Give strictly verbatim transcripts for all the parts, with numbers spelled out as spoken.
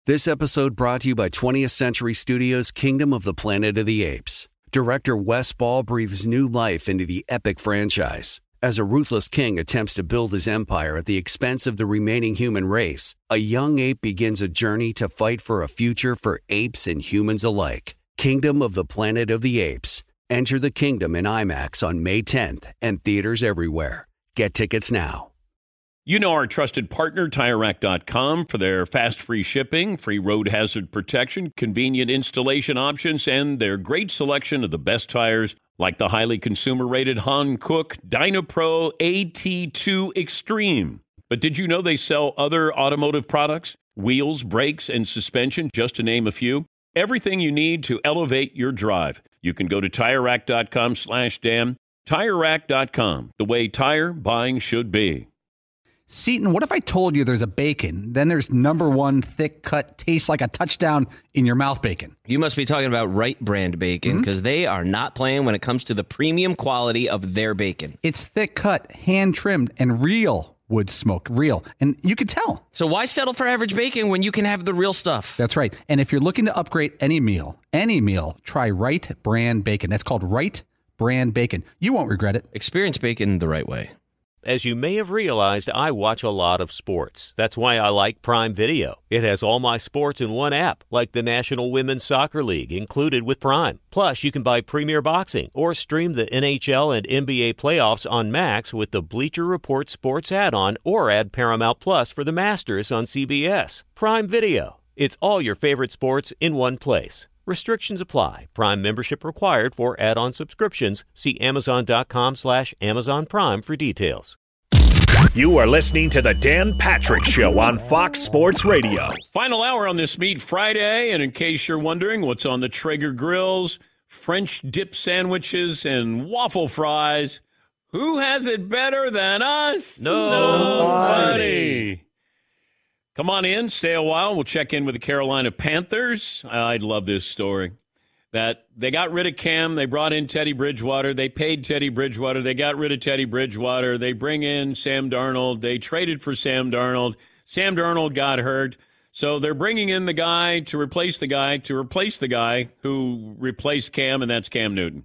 This episode brought to you by twentieth Century Studios' Kingdom of the Planet of the Apes. Director Wes Ball breathes new life into the epic franchise. As a ruthless king attempts to build his empire at the expense of the remaining human race, a young ape begins a journey to fight for a future for apes and humans alike. Kingdom of the Planet of the Apes. Enter the kingdom in IMAX on May tenth and theaters everywhere. Get tickets now. You know our trusted partner, Tire Rack dot com, for their fast, free shipping, free road hazard protection, convenient installation options, and their great selection of the best tires, like the highly consumer-rated Hankook DynaPro A T two Extreme. But did you know they sell other automotive products? Wheels, brakes, and suspension, just to name a few. Everything you need to elevate your drive. You can go to Tire Rack dot com slash Dan. Tire Rack dot com, the way tire buying should be. Seton, what if I told you there's a bacon, then there's number one thick cut, tastes like a touchdown in your mouth bacon? You must be talking about Wright Brand bacon, because mm-hmm. they are not playing when it comes to the premium quality of their bacon. It's thick cut, hand trimmed, and real wood smoke, real. And you could tell. So why settle for average bacon when you can have the real stuff? That's right. And if you're looking to upgrade any meal, any meal, try Wright Brand bacon. That's called Wright Brand bacon. You won't regret it. Experience bacon the right way. As you may have realized, I watch a lot of sports. That's why I like Prime Video. It has all my sports in one app, like the National Women's Soccer League, included with Prime. Plus, you can buy Premier Boxing or stream the N H L and N B A playoffs on Max with the Bleacher Report Sports add-on, or add Paramount Plus for the Masters on C B S. Prime Video. It's all your favorite sports in one place. Restrictions apply. Prime membership required for add-on subscriptions. See Amazon.com slash Amazon Prime for details. You are listening to the Dan Patrick Show on Fox Sports Radio. Final hour on this Meat Friday, and in case you're wondering what's on the Traeger grills, French dip sandwiches and waffle fries, who has it better than us? Nobody. Come on in, stay a while. We'll check in with the Carolina Panthers. I'd love this story. That they got rid of Cam, they brought in Teddy Bridgewater, they paid Teddy Bridgewater, they got rid of Teddy Bridgewater, they bring in Sam Darnold, they traded for Sam Darnold, Sam Darnold got hurt, so they're bringing in the guy to replace the guy to replace the guy who replaced Cam, and that's Cam Newton.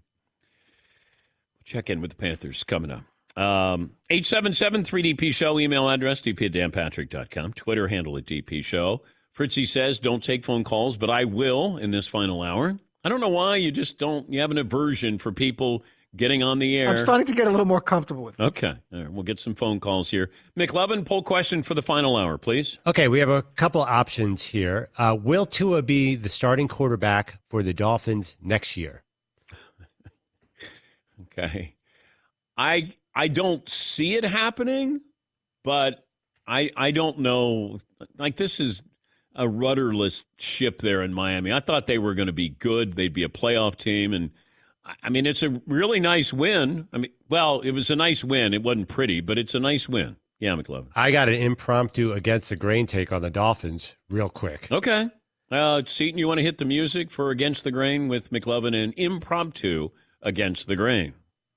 Check in with the Panthers coming up. Um, eight seven seven three D P Show, email address, d p at dan patrick dot com, Twitter handle at D P Show. Fritzy says, don't take phone calls, but I will in this final hour. I don't know why you just don't, you have an aversion for people getting on the air. I'm starting to get a little more comfortable with it. Okay. All right, we'll get some phone calls here. McLovin, poll question for the final hour, please. Okay, we have a couple options here. Uh, will Tua be the starting quarterback for the Dolphins next year? Okay. I I don't see it happening, but I I don't know. Like, this is a rudderless ship there in Miami. I thought they were going to be good. They'd be a playoff team. And, I mean, it's a really nice win. I mean, well, it was a nice win. It wasn't pretty, but it's a nice win. Yeah, McLovin. I got an impromptu against the grain take on the Dolphins real quick. Okay. Uh, Seton, you want to hit the music for Against the Grain with McLovin and impromptu Against the Grain?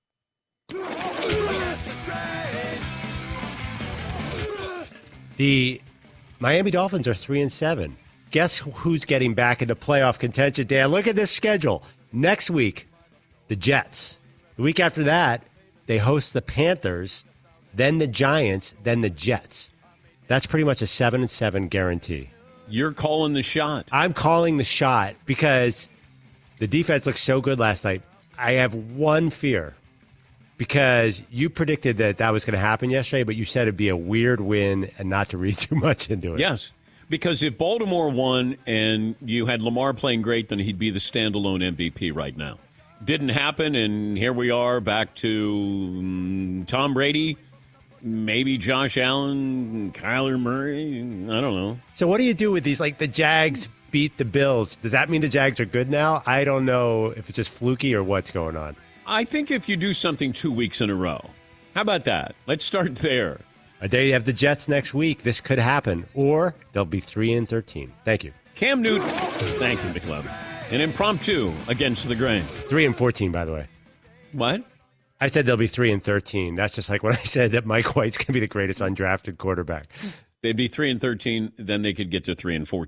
The Miami Dolphins are three and seven. Guess who's getting back into playoff contention, Dan? Look at this schedule. Next week, the Jets. The week after that, they host the Panthers, then the Giants, then the Jets. That's pretty much a seven and seven guarantee. You're calling the shot. I'm calling the shot because the defense looked so good last night. I have one fear, because you predicted that that was going to happen yesterday, but you said it'd be a weird win and not to read too much into it. Yes, because if Baltimore won and you had Lamar playing great, then he'd be the standalone M V P right now. Didn't happen, and here we are back to um, Tom Brady, maybe Josh Allen, Kyler Murray. I don't know. So what do you do with these? Like, the Jags beat the Bills. Does that mean the Jags are good now? I don't know if it's just fluky or what's going on. I think if you do something two weeks in a row, how about that? Let's start there. They have the Jets next week. This could happen, or they'll be three and thirteen. Thank you, Cam Newton. Thank you, McLovin. An impromptu Against the Grain. Three and fourteen, by the way. What? I said they'll be three and thirteen. That's just like when I said that Mike White's going to be the greatest undrafted quarterback. They'd be three and thirteen, then they could get to three and fourteen.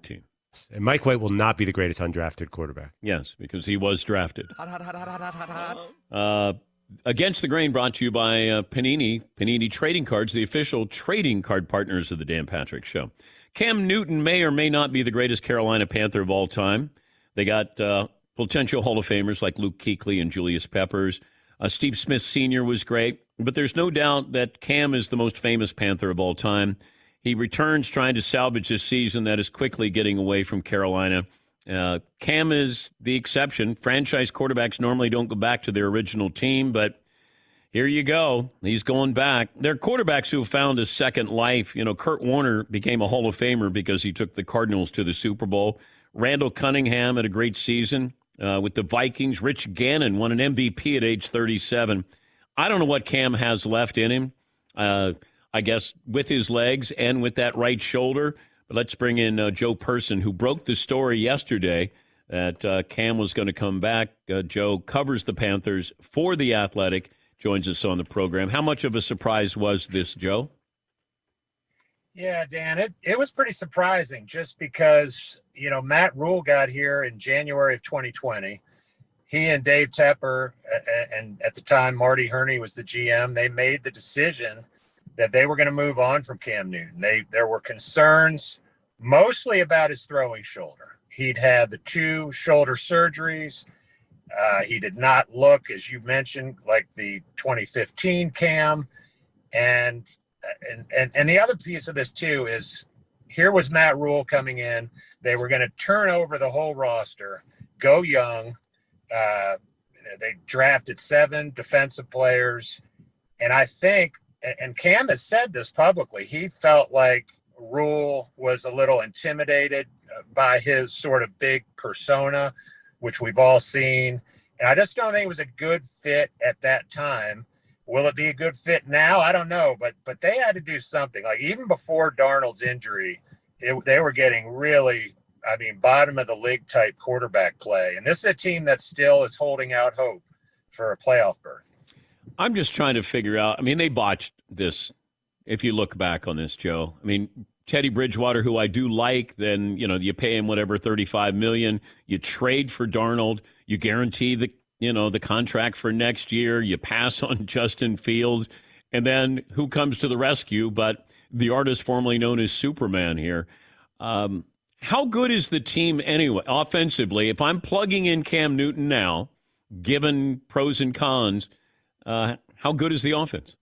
And Mike White will not be the greatest undrafted quarterback. Yes, because he was drafted. Hot, hot, hot, hot, hot, hot, hot. Uh, Against the Grain brought to you by uh, Panini, Panini Trading Cards, the official trading card partners of the Dan Patrick Show. Cam Newton may or may not be the greatest Carolina Panther of all time. They got uh, potential Hall of Famers like Luke Kuechly and Julius Peppers. Uh, Steve Smith Senior was great, but there's no doubt that Cam is the most famous Panther of all time. He returns trying to salvage a season that is quickly getting away from Carolina. Uh, Cam is the exception. Franchise quarterbacks normally don't go back to their original team, but here you go. He's going back. There are quarterbacks who have found a second life. You know, Kurt Warner became a Hall of Famer because he took the Cardinals to the Super Bowl. Randall Cunningham had a great season uh, with the Vikings. Rich Gannon won an M V P at age thirty-seven. I don't know what Cam has left in him, uh, I guess, with his legs and with that right shoulder. Let's bring in uh, Joe Person, who broke the story yesterday that uh, Cam was going to come back. Uh, Joe covers the Panthers for The Athletic, joins us on the program. How much of a surprise was this, Joe? Yeah, Dan, it, it was pretty surprising just because, you know, Matt Rule got here in January of twenty twenty. He and Dave Tepper, uh, and at the time Marty Herney was the G M, they made the decision that they were going to move on from Cam Newton. They There were concerns mostly about his throwing shoulder. He'd had the two shoulder surgeries. Uh, he did not look, as you mentioned, like the twenty fifteen Cam. And, and, and, and the other piece of this, too, is here was Matt Rule coming in. They were going to turn over the whole roster, go young. Uh, they drafted seven defensive players. And I think, and Cam has said this publicly, he felt like Rule was a little intimidated by his sort of big persona, which we've all seen. And I just don't think it was a good fit at that time. Will it be a good fit now? I don't know, but but they had to do something. Like even before Darnold's injury, it, they were getting really, I mean, bottom of the league type quarterback play. And this is a team that still is holding out hope for a playoff berth. I'm just trying to figure out. I mean, they botched this. If you look back on this, Joe, I mean, Teddy Bridgewater, who I do like, then, you know, you pay him whatever, thirty-five million dollars. You trade for Darnold. You guarantee the, you know, the contract for next year. You pass on Justin Fields. And then who comes to the rescue but the artist formerly known as Superman here? Um, how good is the team anyway, offensively? If I'm plugging in Cam Newton now, given pros and cons, uh, how good is the offense?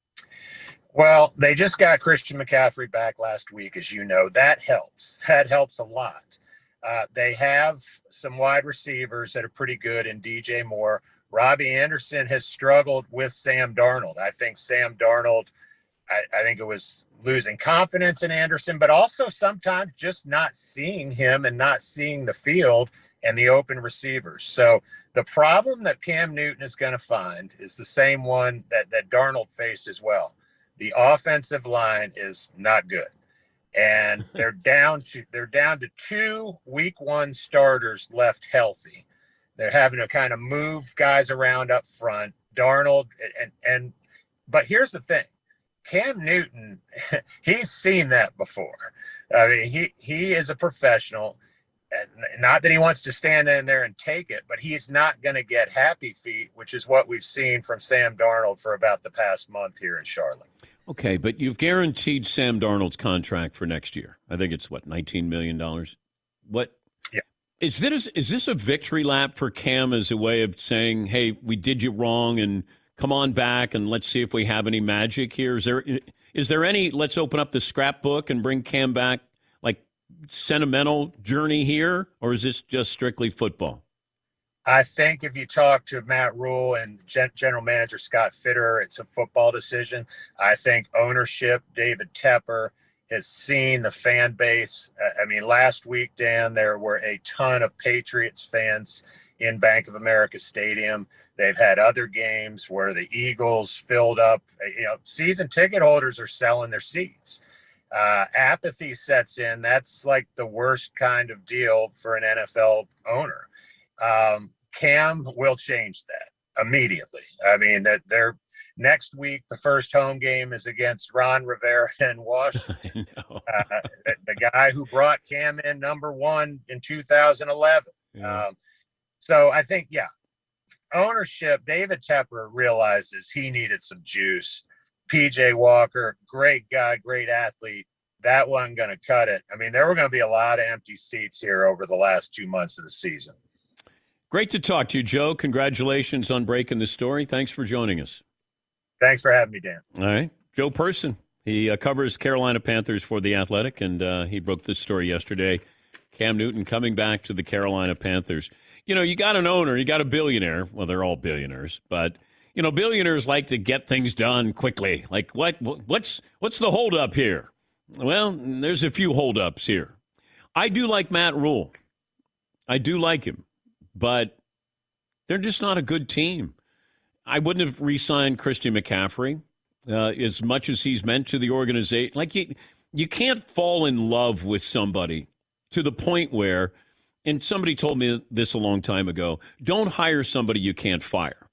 Well, they just got Christian McCaffrey back last week, as you know. That helps. That helps a lot. Uh, they have some wide receivers that are pretty good in D J Moore. Robbie Anderson has struggled with Sam Darnold. I think Sam Darnold, I, I think it was losing confidence in Anderson, but also sometimes just not seeing him and not seeing the field and the open receivers. So the problem that Cam Newton is going to find is the same one that, that Darnold faced as well. The offensive line is not good. And they're down to they're down to two week one starters left healthy. They're having to kind of move guys around up front. Darnold and and but here's the thing. Cam Newton, he's seen that before. I mean, he he is a professional. And not that he wants to stand in there and take it, but he's not going to get happy feet, which is what we've seen from Sam Darnold for about the past month here in Charlotte. Okay, but you've guaranteed Sam Darnold's contract for next year. I think it's, what, nineteen million dollars? What? Yeah. Is this, is this a victory lap for Cam as a way of saying, hey, we did you wrong and come on back and let's see if we have any magic here? Is there, is there any, let's open up the scrapbook and bring Cam back, like, sentimental journey here, or is this just strictly football? I think if you talk to Matt Rule and Gen- General Manager Scott Fitter, it's a football decision. I think ownership, David Tepper, has seen the fan base. I mean, last week, Dan, there were a ton of Patriots fans in Bank of America Stadium. They've had other games where the Eagles filled up. You know, season ticket holders are selling their seats. Uh, apathy sets in. That's like the worst kind of deal for an N F L owner. Um, Cam will change that immediately. I mean, that they're Next week, the first home game is against Ron Rivera in Washington, uh, the, the guy who brought Cam in number one in two thousand eleven. Yeah. Um, so I think, yeah, ownership, David Tepper realizes he needed some juice. P J Walker, great guy, great athlete. That wasn't going to cut it. I mean, there were going to be a lot of empty seats here over the last two months of the season. Great to talk to you, Joe. Congratulations on breaking the story. Thanks for joining us. Thanks for having me, Dan. All right. Joe Person. He uh, covers Carolina Panthers for The Athletic, and uh, he broke this story yesterday. Cam Newton coming back to the Carolina Panthers. You know, you got an owner, you got a billionaire. Well, they're all billionaires, but, you know, billionaires like to get things done quickly. Like, what? what's what's the holdup here? Well, there's a few holdups here. I do like Matt Rule. I do like him, but they're just not a good team. I wouldn't have re-signed Christian McCaffrey uh, as much as he's meant to the organization. Like, you, you can't fall in love with somebody to the point where, and somebody told me this a long time ago, don't hire somebody you can't fire.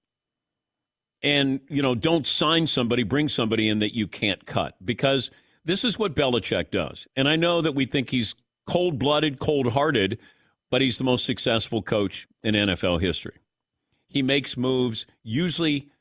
And, you know, don't sign somebody, bring somebody in that you can't cut, because this is what Belichick does. And I know that we think he's cold-blooded, cold-hearted, but he's the most successful coach in N F L history. He makes moves usually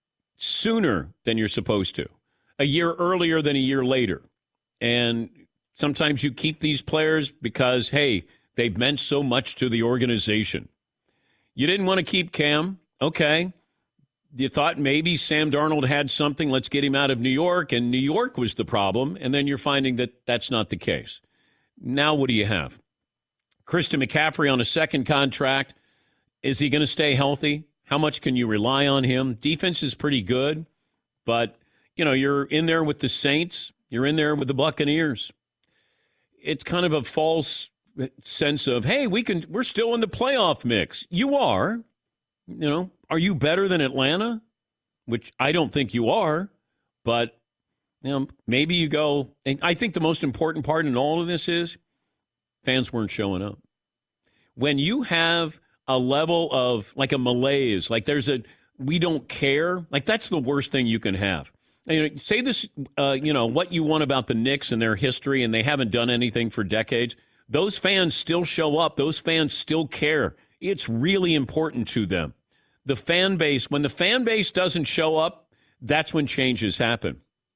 sooner than you're supposed to, a year earlier than a year later. And sometimes you keep these players because, hey, they've meant so much to the organization. You didn't want to keep Cam. Okay. You thought maybe Sam Darnold had something. Let's get him out of New York. And New York was the problem. And then you're finding that that's not the case. Now what do you have? Christian McCaffrey on a second contract. Is he going to stay healthy? How much can you rely on him? Defense is pretty good. But, you know, you're in there with the Saints. You're in there with the Buccaneers. It's kind of a false sense of, hey, we can, we're still in the playoff mix. You are. You know, are you better than Atlanta? Which I don't think you are, but you know, maybe you go. And I think the most important part in all of this is fans weren't showing up. When you have a level of like a malaise, like there's a we don't care, like that's the worst thing you can have. You know, say this, uh, you know, what you want about the Knicks and their history, and they haven't done anything for decades. Those fans still show up. Those fans still care. It's really important to them. The fan base, when the fan base doesn't show up, that's when changes happen.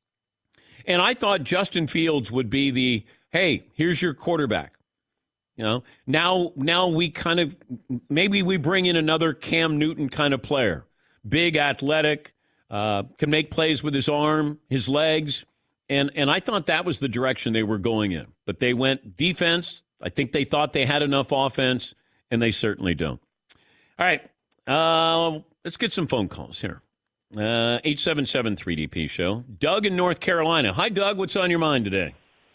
And I thought Justin Fields would be the, hey, here's your quarterback. You know, now, now we kind of, maybe we bring in another Cam Newton kind of player. Big, athletic, uh, can make plays with his arm, his legs. And, and I thought that was the direction they were going in. But they went defense. I think they thought they had enough offense, and they certainly don't. All right, uh, let's get some phone calls here. Uh, eight seven seven three D P show. Doug in North Carolina. Hi, Doug. What's on your mind today?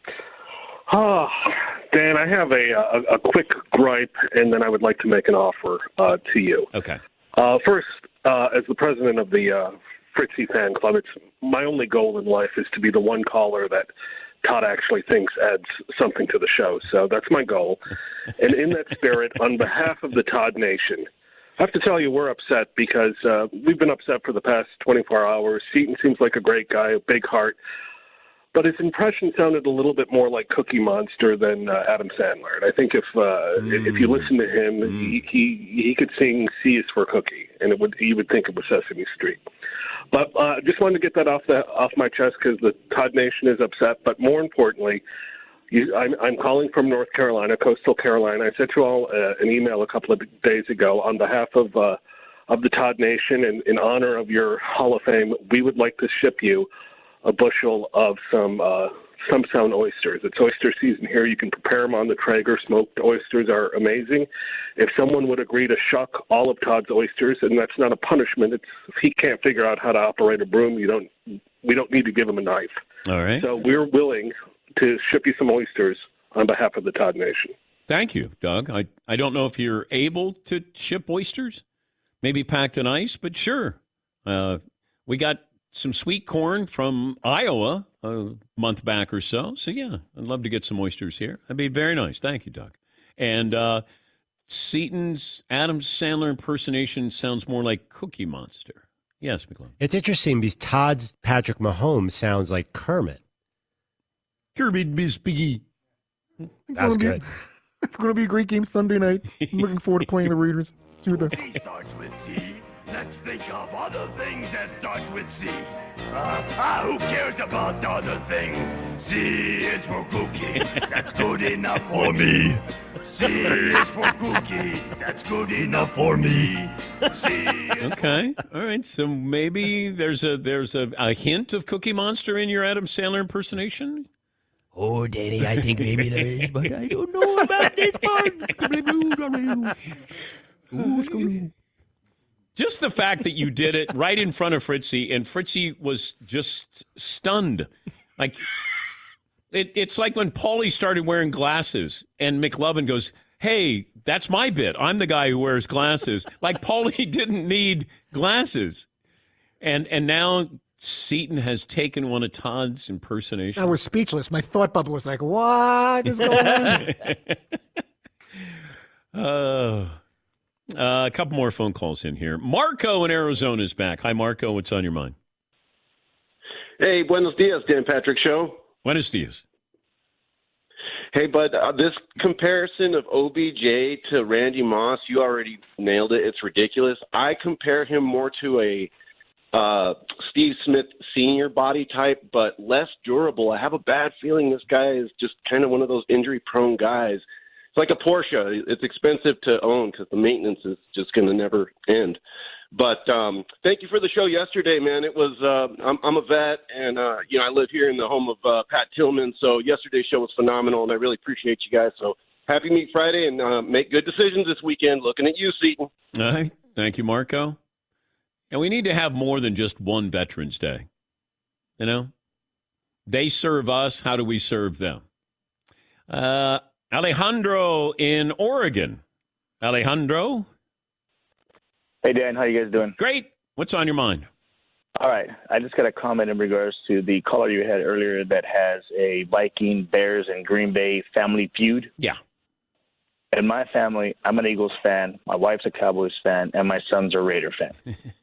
Oh, Dan, I have a, a, a quick gripe, and then I would like to make an offer uh, to you. Okay. Uh, first, uh, as the president of the uh, Fritzy fan club, it's my only goal in life is to be the one caller that Todd actually thinks adds something to the show. So that's my goal. And in that spirit, on behalf of the Todd Nation, I have to tell you we're upset because uh, we've been upset for the past twenty-four hours. Seton seems like a great guy, a big heart. But his impression sounded a little bit more like Cookie Monster than uh, Adam Sandler. And I think if uh, mm. if you listen to him, mm. he, he he could sing "C is for Cookie," and it would you would think it was Sesame Street. But I uh, just wanted to get that off the off my chest because the Todd Nation is upset. But more importantly, you, I'm, I'm calling from North Carolina, Coastal Carolina. I sent you all uh, an email a couple of days ago on behalf of uh, of the Todd Nation, and in honor of your Hall of Fame, we would like to ship you a bushel of some uh, some sound oysters. It's oyster season here. You can prepare them on the Traeger. Smoked oysters are amazing. If someone would agree to shuck all of Todd's oysters, and that's not a punishment, it's if he can't figure out how to operate a broom, you don't. We don't need to give him a knife. All right. So we're willing to ship you some oysters on behalf of the Todd Nation. Thank you, Doug. I I don't know if you're able to ship oysters, maybe packed in ice, but sure. Uh, we got some sweet corn from Iowa a month back or so. So, yeah, I'd love to get some oysters here. That'd be very nice. Thank you, Doug. And uh, Seton's Adam Sandler impersonation sounds more like Cookie Monster. Yes, McClellan. It's interesting because Todd's Patrick Mahomes sounds like Kermit. Kirby Miss Piggy. That's good. It's going to be a great game Sunday night. I'm looking forward to playing the Raiders. See what the... He starts with C. Let's think of other things that starts with C. Uh, ah, who cares about other things? C is for cookie. That's good enough for me. C is for cookie. That's good enough for me. C is Okay. All right. So maybe there's a there's a, a hint of Cookie Monster in your Adam Sandler impersonation. Oh, Danny, I think maybe there is, but I don't know about this one. Just the fact that you did it right in front of Fritzy, and Fritzy was just stunned. Like it, it's like when Paulie started wearing glasses, and McLovin goes, "Hey, that's my bit. I'm the guy who wears glasses." Like Paulie didn't need glasses, and and now Seton has taken one of Todd's impersonations. I was speechless. My thought bubble was like, "What is going on?" uh, uh, a couple more phone calls in here. Marco in Arizona is back. Hi, Marco. What's on your mind? Hey, buenos dias, Dan Patrick Show. Buenos dias. Hey, bud, uh, this comparison of O B J to Randy Moss, you already nailed it. It's ridiculous. I compare him more to a uh, Steve Smith Senior body type, but less durable. I have a bad feeling this guy is just kind of one of those injury-prone guys. It's like a Porsche. It's expensive to own because the maintenance is just going to never end. But um, thank you for the show yesterday, man. It was uh, I'm, I'm a vet, and uh, you know I live here in the home of uh, Pat Tillman. So yesterday's show was phenomenal, and I really appreciate you guys. So happy Meat Friday, and uh, make good decisions this weekend. Looking at you, Seton. All right, thank you, Marco. And we need to have more than just one Veterans Day. You know, they serve us. How do we serve them? Uh, Alejandro in Oregon. Alejandro. Hey, Dan, how you guys doing? Great. What's on your mind? All right. I just got a comment in regards to the caller you had earlier that has a Viking, Bears, and Green Bay family feud. Yeah. In my family, I'm an Eagles fan, my wife's a Cowboys fan, and my son's a Raider fan.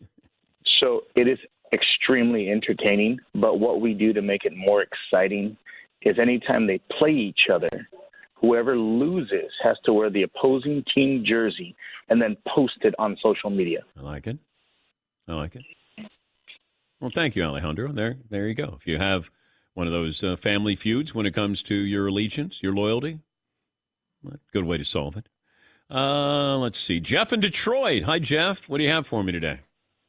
So it is extremely entertaining, but what we do to make it more exciting is anytime they play each other, whoever loses has to wear the opposing team jersey and then post it on social media. I like it. I like it. Well, thank you, Alejandro. There, there you go. If you have one of those uh, family feuds when it comes to your allegiance, your loyalty, good way to solve it. Uh, let's see. Jeff in Detroit. Hi, Jeff. What do you have for me today?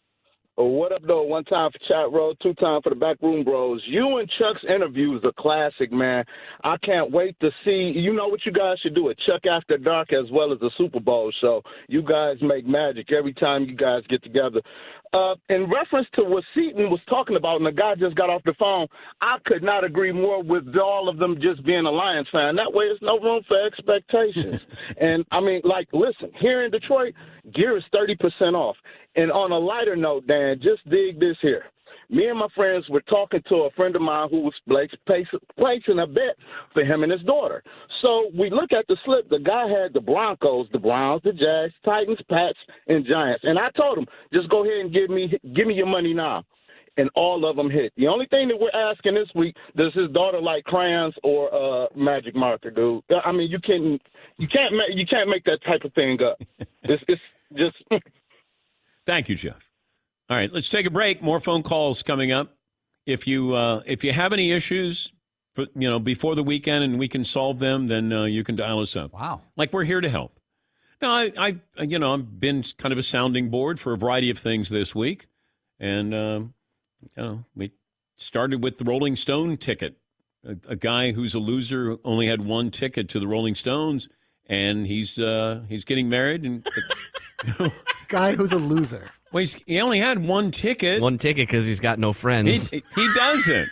What up, though? One time for Chat Road, two time for the Backroom Bros. You and Chuck's interview is a classic, man. I can't wait to see. You know what you guys should do? A Chuck After Dark as well as a Super Bowl show. You guys make magic every time you guys get together. Uh, in reference to what Seton was talking about, and the guy just got off the phone, I could not agree more with all of them just being a Lions fan. That way, there's no room for expectations. And, I mean, like, listen, here in Detroit, gear is thirty percent off. And on a lighter note, Dan, just dig this here. Me and my friends were talking to a friend of mine who was placing a bet for him and his daughter. So we look at the slip. The guy had the Broncos, the Browns, the Jags, Titans, Pats, and Giants. And I told him, just go ahead and give me give me your money now. And all of them hit. The only thing that we're asking this week, does his daughter like crayons or uh, magic marker, dude? I mean, you can you can't ma- you can't make that type of thing up. It's, it's just. Thank you, Jeff. All right, let's take a break. More phone calls coming up. If you uh, if you have any issues, for, you know, before the weekend and we can solve them, then uh, you can dial us up. Wow, like we're here to help. Now, I, I you know, I've been kind of a sounding board for a variety of things this week, and um, you know, we started with the Rolling Stone ticket. A, a guy who's a loser only had one ticket to the Rolling Stones, and he's uh, he's getting married. And you know, guy who's a loser. Well, he's, he only had one ticket. One ticket because he's got no friends. He, he doesn't.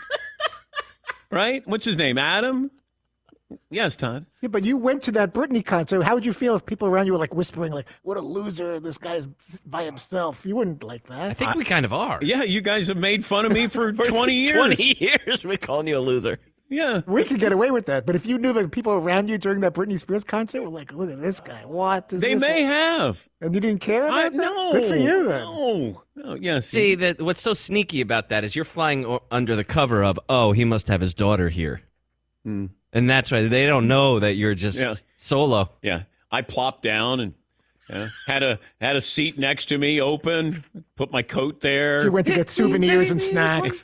Right? What's his name? Adam? Yes, Todd. Yeah, but you went to that Britney concert. How would you feel if people around you were like whispering, like, what a loser, this guy's by himself? You wouldn't like that. I think I, we kind of are. Yeah, you guys have made fun of me for for twenty years. twenty years, we're calling you a loser. Yeah. We could get away with that. But if you knew the people around you during that Britney Spears concert were like, look at this guy. What is They this may one? have. And you didn't care about I, that? no. Good for you, then. No. Oh, yeah, See, see. that what's so sneaky about that is you're flying o- under the cover of, oh, he must have his daughter here. Mm. And that's why they don't know that you're just Yeah. solo. Yeah. I plopped down and yeah, had a had a seat next to me open, put my coat there. You went to get souvenirs and snacks.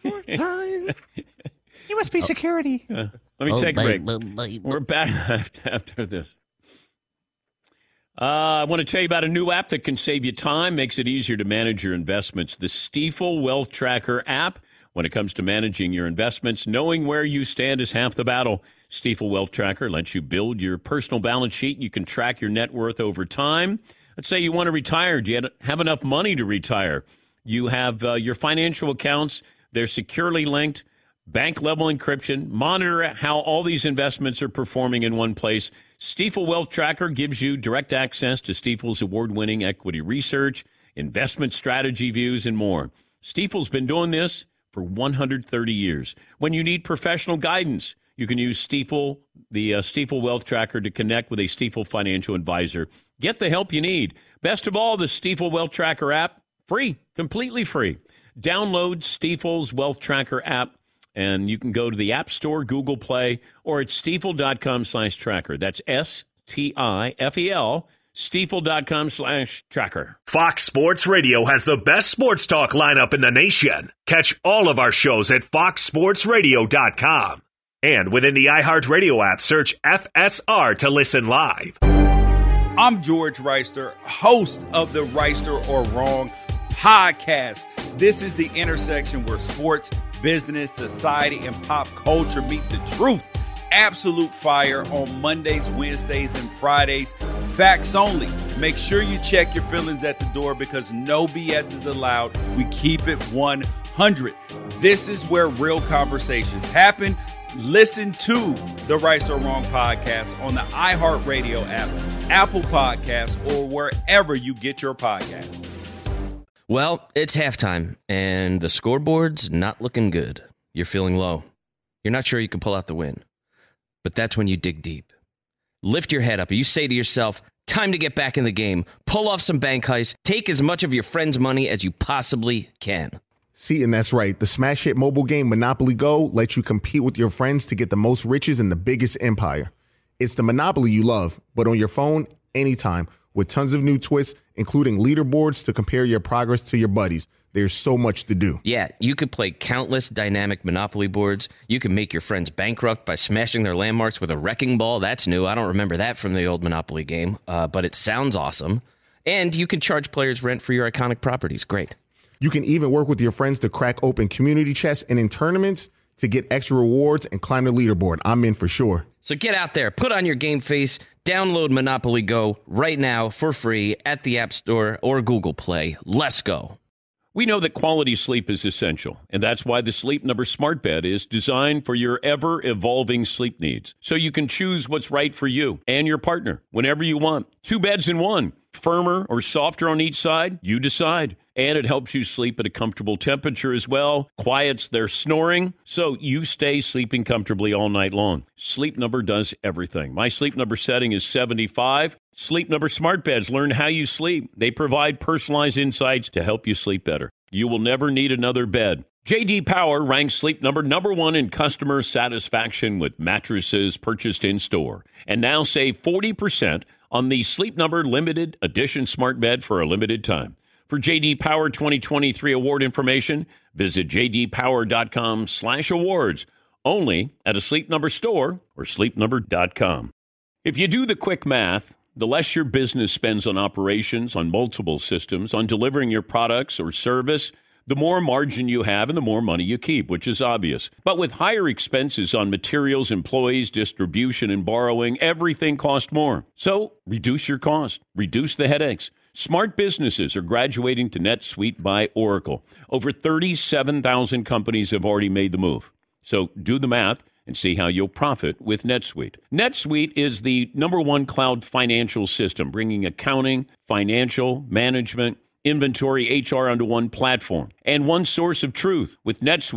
You must be security. Uh, let me Oh, take a break. babe, babe, We're back after this. Uh, I want to tell you about a new app that can save you time, makes it easier to manage your investments. The Stifel Wealth Tracker app. When it comes to managing your investments, knowing where you stand is half the battle. Stifel Wealth Tracker lets you build your personal balance sheet. You can track your net worth over time. Let's say you want to retire. Do you have enough money to retire? You have uh, your financial accounts. They're securely linked. Bank-level encryption. Monitor how all these investments are performing in one place. Stifel Wealth Tracker gives you direct access to Stifel's award-winning equity research, investment strategy views, and more. Stifel's been doing this for one hundred thirty years. When you need professional guidance, you can use Stifel, the uh, Stifel Wealth Tracker, to connect with a Stifel financial advisor. Get the help you need. Best of all, the Stifel Wealth Tracker app, free, completely free. Download Stifel's Wealth Tracker app, and you can go to the App Store, Google Play, or at stifel.com slash tracker. That's S T I F E L, stifel.com slash tracker. Fox Sports Radio has the best sports talk lineup in the nation. Catch all of our shows at fox sports radio dot com. And within the iHeartRadio app, search F S R to listen live. I'm George Reister, host of the Reister or Wrong podcast. This is the intersection where sports, business, society, and pop culture meet the truth. Absolute fire on Mondays, Wednesdays, and Fridays. Facts only. Make sure you check your feelings at the door because no B S is allowed. We keep it one hundred. This is where real conversations happen. Listen to the Right or Wrong podcast on the iHeartRadio app, Apple Podcasts, or wherever you get your podcasts. Well, it's halftime, and the scoreboard's not looking good. You're feeling low. You're not sure you can pull out the win. But that's when you dig deep. Lift your head up. You say to yourself, time to get back in the game. Pull off some bank heists. Take as much of your friend's money as you possibly can. See, and that's right. The smash hit mobile game Monopoly Go lets you compete with your friends to get the most riches in the biggest empire. It's the Monopoly you love, but on your phone, anytime, with tons of new twists, including leaderboards to compare your progress to your buddies. There's so much to do. Yeah, you could play countless dynamic Monopoly boards. You can make your friends bankrupt by smashing their landmarks with a wrecking ball. That's new. I don't remember that from the old Monopoly game, uh, but it sounds awesome. And you can charge players rent for your iconic properties. Great. You can even work with your friends to crack open community chests and in tournaments to get extra rewards and climb the leaderboard. I'm in for sure. So get out there, put on your game face, download Monopoly Go right now for free at the App Store or Google Play. Let's go. We know that quality sleep is essential, and that's why the Sleep Number Smart Bed is designed for your ever-evolving sleep needs, so you can choose what's right for you and your partner whenever you want. Two beds in one, firmer or softer on each side, you decide. And it helps you sleep at a comfortable temperature as well, quiets their snoring, so you stay sleeping comfortably all night long. Sleep Number does everything. My Sleep Number setting is seventy-five. Sleep Number Smart Beds learn how you sleep. They provide personalized insights to help you sleep better. You will never need another bed. J D Power ranks Sleep Number number one in customer satisfaction with mattresses purchased in-store. And now save forty percent on the Sleep Number Limited Edition Smart Bed for a limited time. For J D Power twenty twenty-three award information, visit j d power dot com slash awards. Only at a Sleep Number store or sleep number dot com. If you do the quick math, the less your business spends on operations, on multiple systems, on delivering your products or service, the more margin you have and the more money you keep, which is obvious. But with higher expenses on materials, employees, distribution, and borrowing, everything costs more. So reduce your cost, reduce the headaches. Smart businesses are graduating to NetSuite by Oracle. Over thirty-seven thousand companies have already made the move. So do the math and see how you'll profit with NetSuite. NetSuite is the number one cloud financial system, bringing accounting, financial, management, inventory, H R onto one platform and one source of truth. With NetSuite,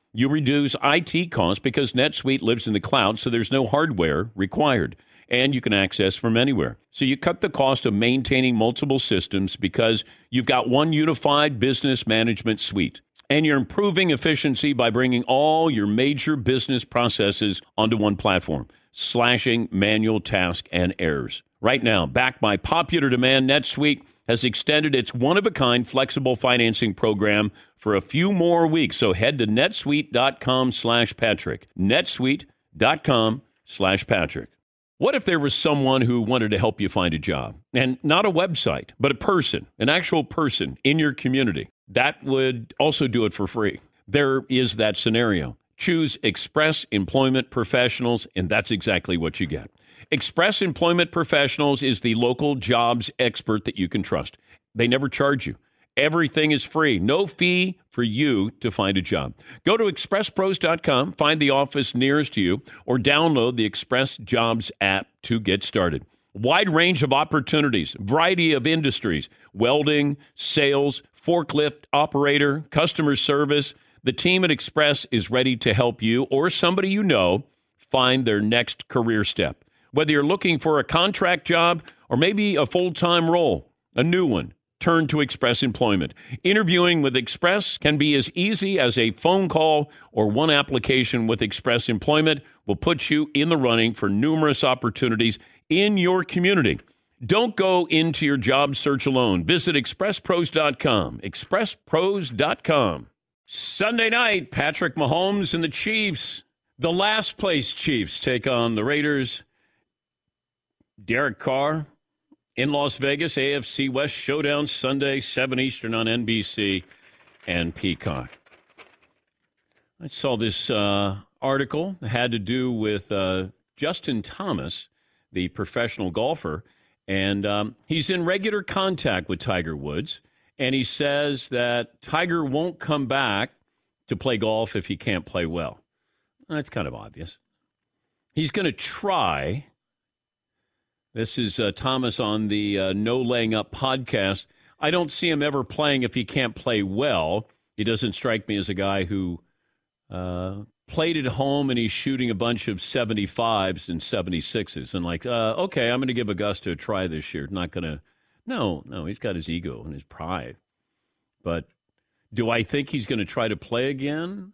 You reduce I T costs because NetSuite lives in the cloud, so there's no hardware required, and you can access from anywhere. So you cut the cost of maintaining multiple systems because you've got one unified business management suite. And you're improving efficiency by bringing all your major business processes onto one platform, slashing manual tasks and errors. Right now, backed by popular demand, NetSuite has extended its one-of-a-kind flexible financing program for a few more weeks. So head to netsuite.com slash Patrick. netsuite.com slash Patrick. What if there was someone who wanted to help you find a job? And not a website, but a person, an actual person in your community. That would also do it for free. There is that scenario. Choose Express Employment Professionals, and that's exactly what you get. Express Employment Professionals is the local jobs expert that you can trust. They never charge you. Everything is free. No fee for you to find a job. Go to express pros dot com, find the office nearest to you, or download the Express Jobs app to get started. Wide range of opportunities, variety of industries, welding, sales, forklift operator, customer service. The team at Express is ready to help you or somebody you know find their next career step. Whether you're looking for a contract job or maybe a full-time role, a new one, turn to Express Employment. Interviewing with Express can be as easy as a phone call, or one application with Express Employment will put you in the running for numerous opportunities in your community. Don't go into your job search alone. Visit express pros dot com. express pros dot com. Sunday night, Patrick Mahomes and the Chiefs. The last place Chiefs take on the Raiders. Derek Carr in Las Vegas, A F C West Showdown Sunday, seven Eastern on N B C and Peacock. I saw this uh, article that had to do with uh, Justin Thomas, the professional golfer, and um, he's in regular contact with Tiger Woods, and he says that Tiger won't come back to play golf if he can't play well. That's kind of obvious. He's going to try. This is uh, Thomas on the uh, No Laying Up podcast. I don't see him ever playing if he can't play well. He doesn't strike me as a guy who uh, played at home and he's shooting a bunch of seventy-fives and seventy-sixes. And like, uh, okay, I'm going to give Augusta a try this year. Not going to. No, no, he's got his ego and his pride. But do I think he's going to try to play again?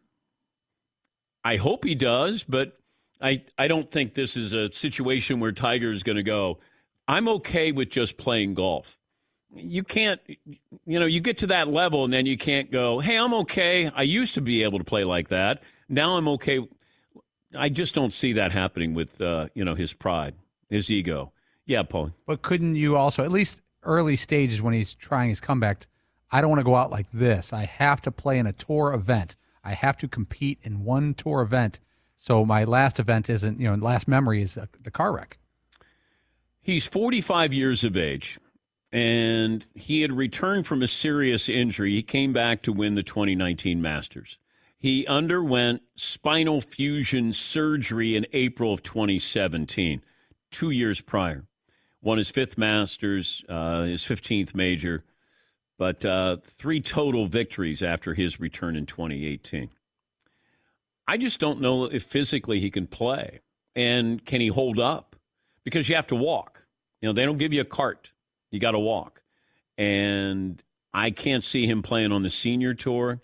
I hope he does, but I, I don't think this is a situation where Tiger is going to go, I'm okay with just playing golf. You can't, you know, you get to that level and then you can't go, hey, I'm okay. I used to be able to play like that. Now I'm okay. I just don't see that happening with, uh, you know, his pride, his ego. Yeah, Paul. But couldn't you also, at least early stages when he's trying his comeback, I don't want to go out like this. I have to play in a tour event. I have to compete in one tour event. So my last event isn't, you know, last memory is uh, the car wreck. He's forty-five years of age, and he had returned from a serious injury. He came back to win the twenty nineteen Masters. He underwent spinal fusion surgery in April of twenty seventeen, two years prior. Won his fifth Masters, uh, his fifteenth major, but uh, three total victories after his return in twenty eighteen. I just don't know if physically he can play, and can he hold up? Because you have to walk. You know, they don't give you a cart. You got to walk. And I can't see him playing on the senior tour.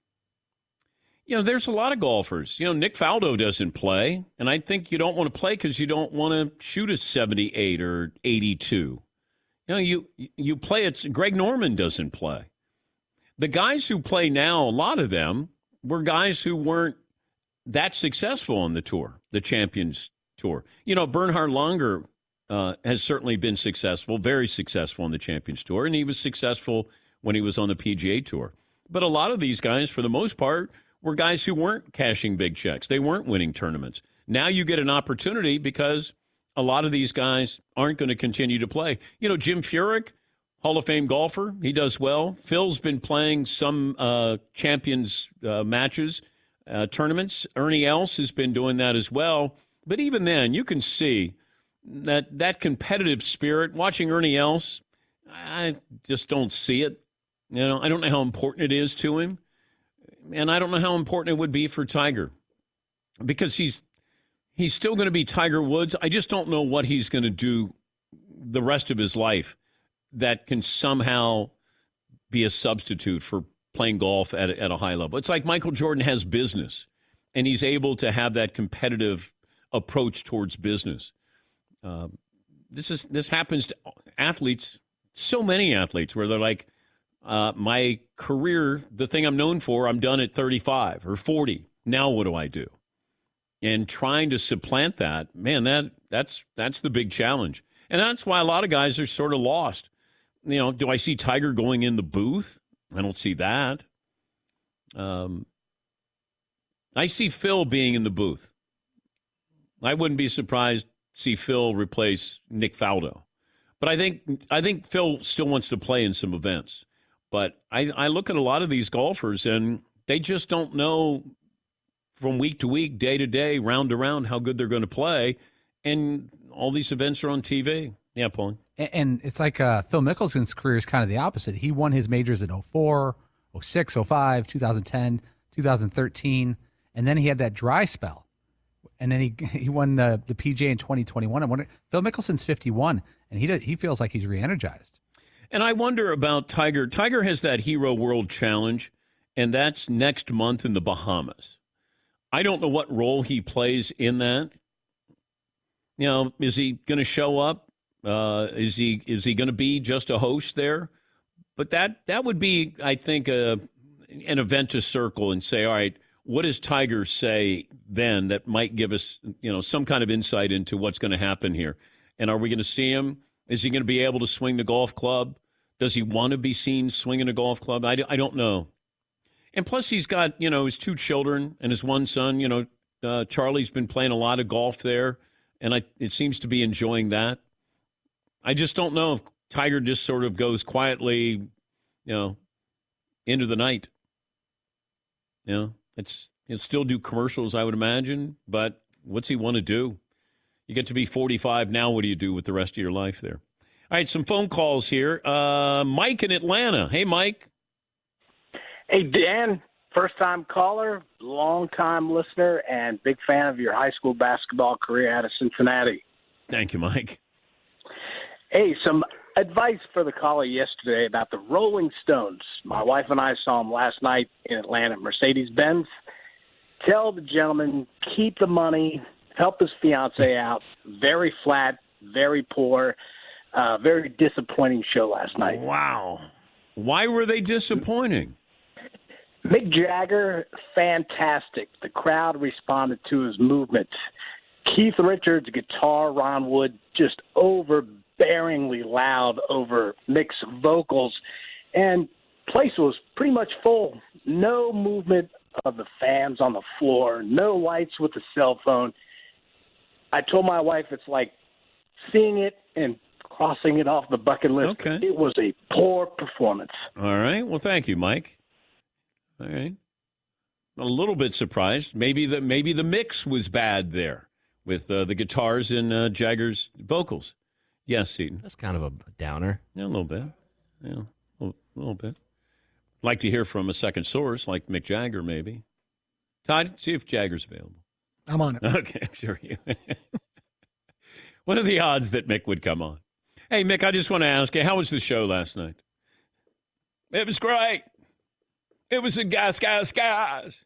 You know, there's a lot of golfers. You know, Nick Faldo doesn't play, and I think you don't want to play because you don't want to shoot a seventy-eight or eighty-two. You know, you you play it. Greg Norman doesn't play. The guys who play now, a lot of them were guys who weren't that successful on the tour, the Champions Tour. You know, Bernhard Langer uh, has certainly been successful, very successful on the Champions Tour, and he was successful when he was on the P G A Tour. But a lot of these guys, for the most part, were guys who weren't cashing big checks. They weren't winning tournaments. Now you get an opportunity because a lot of these guys aren't going to continue to play. You know, Jim Furyk, Hall of Fame golfer, he does well. Phil's been playing some uh, Champions uh, matches, Uh, tournaments. Ernie Els has been doing that as well. But even then, you can see that that competitive spirit. Watching Ernie Els, I just don't see it. You know, I don't know how important it is to him. and I don't know how important it would be for Tiger because he's he's still going to be Tiger Woods. I just don't know what he's going to do the rest of his life that can somehow be a substitute for playing golf at a, at a high level. It's like Michael Jordan has business, and he's able to have that competitive approach towards business. Uh, this is this happens to athletes, so many athletes, where they're like, uh, my career, the thing I'm known for, I'm done at thirty-five or forty. Now what do I do? And trying to supplant that, man, that that's that's the big challenge. And that's why a lot of guys are sort of lost. You know, do I see Tiger going in the booth? I don't see that. Um, I see Phil being in the booth. I wouldn't be surprised to see Phil replace Nick Faldo. But I think I think Phil still wants to play in some events. But I, I look at a lot of these golfers, and they just don't know from week to week, day to day, round to round, how good they're going to play. And all these events are on T V. Yeah, Paul. And, and it's like uh, Phil Mickelson's career is kind of the opposite. He won his majors in oh four, oh six, oh five, two thousand ten, two thousand thirteen, and then he had that dry spell. And then he he won the, the P G A in twenty twenty-one. I wonder, Phil Mickelson's fifty-one, and he does, he feels like he's re-energized. And I wonder about Tiger. Tiger has that Hero World Challenge, and that's next month in the Bahamas. I don't know what role he plays in that. You know, is he going to show up? Uh, is he is he going to be just a host there? But that that would be, I think, a, an event to circle and say, all right, what does Tiger say then that might give us, you know, some kind of insight into what's going to happen here? And are we going to see him? Is he going to be able to swing the golf club? Does he want to be seen swinging a golf club? I, I don't know. And plus, he's got, you know, his two children and his one son. You know, uh, Charlie's been playing a lot of golf there, and I, it seems to be enjoying that. I just don't know if Tiger just sort of goes quietly, you know, into the night. You know, it's he'll still do commercials, I would imagine, but what's he want to do? You get to be forty-five now. What do you do with the rest of your life there? All right, some phone calls here. Uh, Mike in Atlanta. Hey, Mike. Hey, Dan. First-time caller, long-time listener, and big fan of your high school basketball career out of Cincinnati. Thank you, Mike. Hey, some advice for the caller yesterday about the Rolling Stones. My wife and I saw them last night in Atlanta, Mercedes-Benz. Tell the gentleman, keep the money, help his fiance out. Very flat, very poor, uh, very disappointing show last night. Wow. Why were they disappointing? Mick Jagger, fantastic. The crowd responded to his movement. Keith Richards' guitar, Ron Wood, just overbearingly loud over Mick's vocals. And place was pretty much full. No movement of the fans on the floor, no lights with the cell phone. I told my wife it's like seeing it and crossing it off the bucket list. Okay. It was a poor performance. All right. Well, thank you, Mike. All right. A little bit surprised. Maybe the maybe the mix was bad there with uh, the guitars and uh, Jagger's vocals. Yes, Seton. That's kind of a downer. Yeah, a little bit. Yeah, a little, a little bit. Like to hear from a second source, like Mick Jagger, maybe. Todd, see if Jagger's available. I'm on it. Okay, I'm sure you. What are the odds that Mick would come on? Hey, Mick, I just want to ask you, how was the show last night? It was great. It was a gas, gas, gas.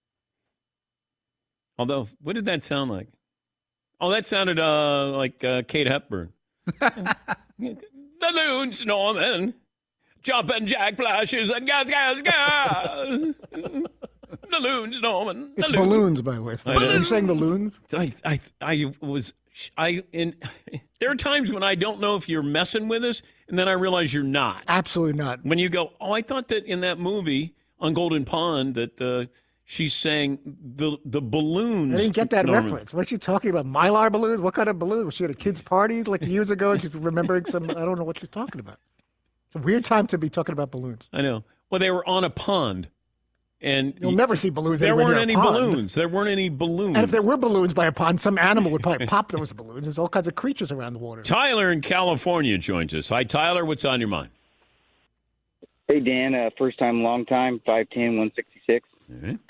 Although, what did that sound like? Oh, that sounded uh, like uh, Kate Hepburn. The loons, Norman. Jumping jack flashes and gas, gas, gas. The loons, Norman. The It's loons. balloons, by the way. I know. Are you saying balloons? I, I, I was, I, in, there are times when I don't know if you're messing with us, and then I realize you're not. Absolutely not. When you go, oh, I thought that in that movie on Golden Pond that uh, she's saying the the balloons. I didn't get that Norman. reference. What are you talking about? Mylar balloons? What kind of balloons? Was she at a kid's party like years ago and she's remembering some, I don't know what she's talking about. It's a weird time to be talking about balloons. I know. Well, they were on a pond. And You'll never see balloons There anywhere weren't near a any pond. balloons. There weren't any balloons. And if there were balloons by a pond, some animal would probably pop those balloons. There's all kinds of creatures around the water. Tyler in California joins us. Hi, Tyler. What's on your mind? Hey, Dan. Uh, first time, long time, five ten, one sixty-six. All right.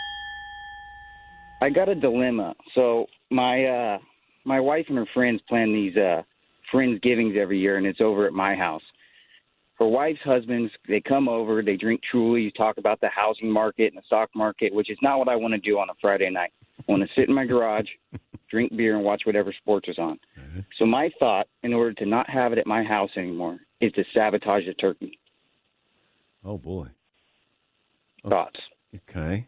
I got a dilemma. So my uh, my wife and her friends plan these uh, Friendsgivings every year, and it's over at my house. Her wife's husbands, they come over, they drink Truly, talk about the housing market and the stock market, which is not what I want to do on a Friday night. I want to sit in my garage, drink beer, and watch whatever sports is on. Mm-hmm. So my thought, in order to not have it at my house anymore, is to sabotage the turkey. Oh, boy. Thoughts? Okay.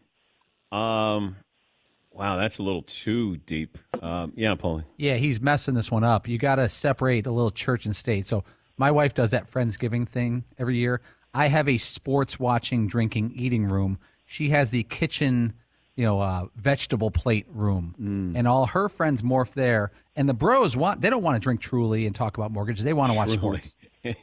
Um, wow, that's a little too deep. Um, yeah, Paulie. Yeah, he's messing this one up. You got to separate a little church and state. So my wife does that Friendsgiving thing every year. I have a sports watching, drinking, eating room. She has the kitchen, you know, uh, vegetable plate room. Mm. And all her friends morph there. And the bros, want they don't want to drink Truly and talk about mortgages. They want to watch Truly. sports.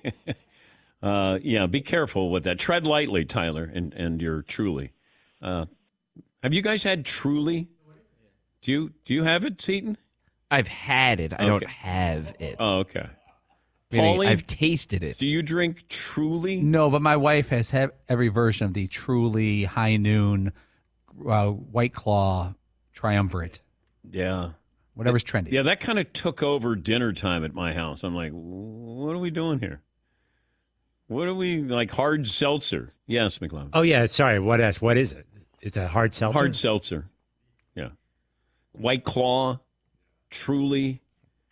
uh, yeah, be careful with that. Tread lightly, Tyler, and, and your Truly. Uh, have you guys had Truly? Do you, do you have it, Seton? I've had it. I Okay. don't have it. Oh, okay. Meaning Paulie, I've tasted it. Do you drink Truly? No, but my wife has had every version of the Truly, High Noon, uh, White Claw, Triumvirate. Yeah. Whatever's trendy. Yeah, that kind of took over dinner time at my house. I'm like, what are we doing here? What are we, like hard seltzer? Yes, McLeod. Oh, yeah. Sorry. What else? What is it? It's a hard seltzer? Hard seltzer. Yeah. White Claw, Truly,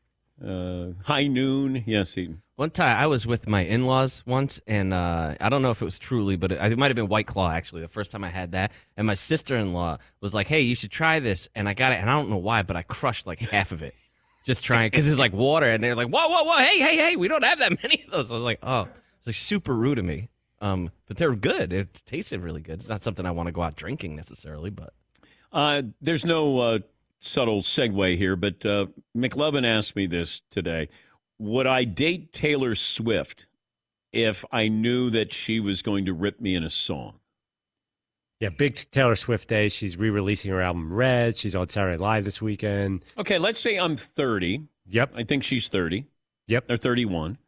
uh, High Noon. Yes, Eaton. One time I was with my in-laws once, and uh, I don't know if it was Truly, but it, it might have been White Claw, actually, the first time I had that. And my sister-in-law was like, hey, you should try this. And I got it, and I don't know why, but I crushed like half of it. Just trying, because it's like water. And they're like, whoa, whoa, whoa, hey, hey, hey, we don't have that many of those. I was like, oh, it's like super rude of me. Um, but they're good. It tasted really good. It's not something I want to go out drinking necessarily, but. Uh, there's no uh, subtle segue here, but uh, McLovin asked me this today. Would I date Taylor Swift if I knew that she was going to rip me in a song? Yeah, big Taylor Swift day. She's re-releasing her album Red. She's on Saturday Night Live this weekend. Okay, let's say I'm thirty. Yep. I think she's thirty. Yep. They're thirty-one.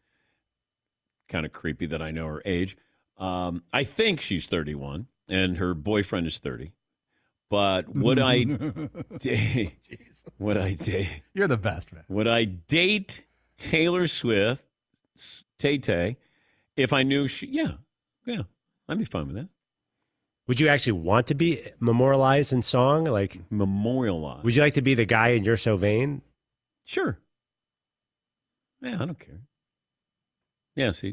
Kind of creepy that I know her age. Um, I think she's thirty-one, and her boyfriend is thirty. But would I date? Would I date? You're the best, man. Would I date Taylor Swift, Tay Tay, if I knew she? Yeah, yeah, I'd be fine with that. Would you actually want to be memorialized in song? Like memorialized? Would you like to be the guy in You're So Vain? Sure. Yeah, I don't care. Yeah, see,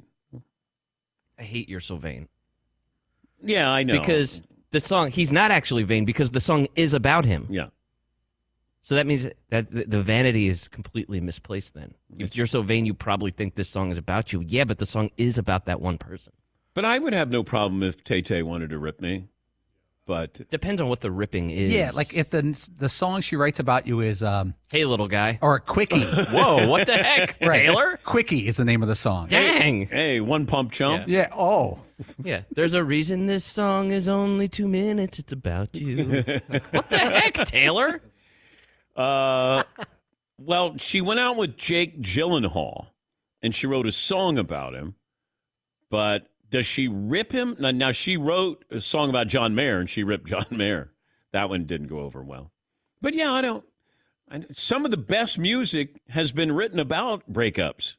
I hate You're So Vain. Yeah, I know. Because the song, he's not actually vain because the song is about him. Yeah. So that means that the, the vanity is completely misplaced then. If you're so vain, you probably think this song is about you. Yeah, but the song is about that one person. But I would have no problem if Tay Tay wanted to rip me. But depends on what the ripping is. Yeah, like if the the song she writes about you is um, "Hey Little Guy" or "Quickie." Whoa, what the heck, Right. Taylor? "Quickie" is the name of the song. Dang. Hey, one pump chump. Yeah. Oh. Yeah. There's a reason this song is only two minutes. It's about you. Like, what the heck, Taylor? Uh, well, she went out with Jake Gyllenhaal, and she wrote a song about him. But does she rip him? Now, now, she wrote a song about John Mayer, and she ripped John Mayer. That one didn't go over well. But, yeah, I don't. I, some of the best music has been written about breakups.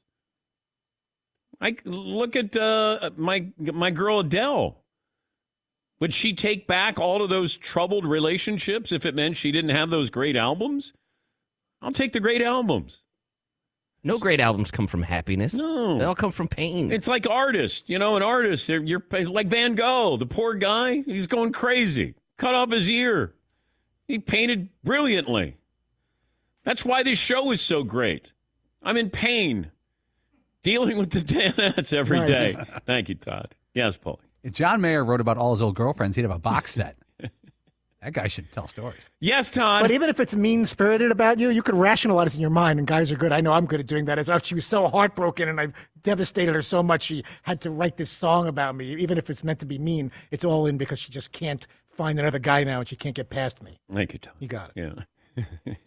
I look at uh, my my girl Adele. Would she take back all of those troubled relationships if it meant she didn't have those great albums? I'll take the great albums. No great albums come from happiness. No. They all come from pain. It's like artists. You know, an artist, you're, you're like Van Gogh, the poor guy. He's going crazy. Cut off his ear. He painted brilliantly. That's why this show is so great. I'm in pain. Dealing with the Danettes every Nice. day. Thank you, Todd. Yes, Paul. If John Mayer wrote about all his old girlfriends, he'd have a box set. That guy should tell stories. Yes, Todd. But even if it's mean-spirited about you, you could rationalize in your mind, and guys are good. I know I'm good at doing that. As if she was so heartbroken, and I've devastated her so much, she had to write this song about me. Even if it's meant to be mean, it's all in because she just can't find another guy now, and she can't get past me. Thank you, Todd. You got it. Yeah.